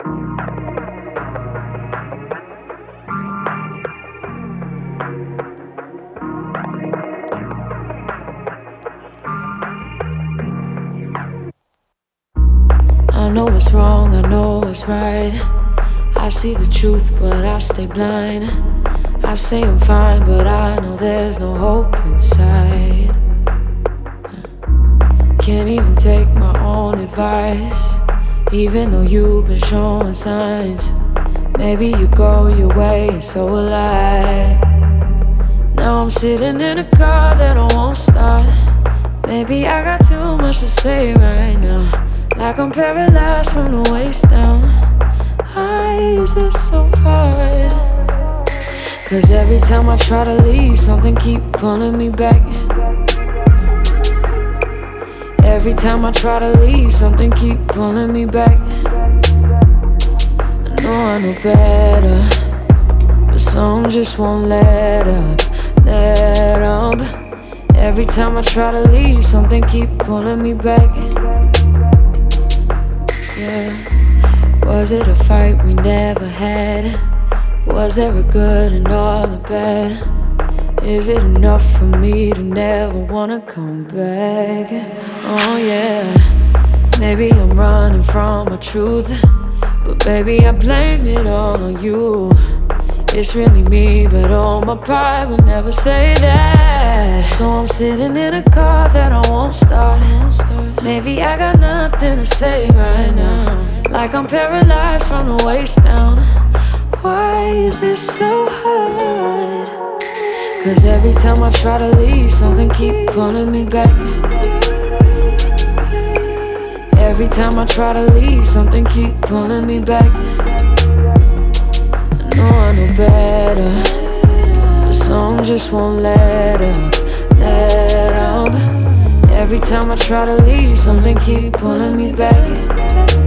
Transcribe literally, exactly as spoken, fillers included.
I know it's wrong, I know it's right. I see the truth, but I stay blind. I say I'm fine, but I know there's no hope inside. Can't even take my own advice, even though you've been showing signs. Maybe you go your way, and so will I. Now I'm sitting in a car that I won't start. Maybe I got too much to say right now, like I'm paralyzed from the waist down. Why is it so hard? Cause every time I try to leave, something keep pulling me back. Every time I try to leave, something keep pulling me back. I know I know better, but some just won't let up, let up. Every time I try to leave, something keep pulling me back. Yeah. Was it a fight we never had? Was there a good and all the bad? Is it enough for me to never wanna come back? Oh yeah. Maybe I'm running from my truth, but baby I blame it all on you. It's really me, but all my pride would never say that. So I'm sitting in a car that I won't start. Maybe I got nothing to say right now, like I'm paralyzed from the waist down. Why is it so hard? Cause every time I try to leave, something keep pulling me back. Every time I try to leave, something keep pulling me back. I know I know better, but some just won't let up, let up. Every time I try to leave, something keep pulling me back.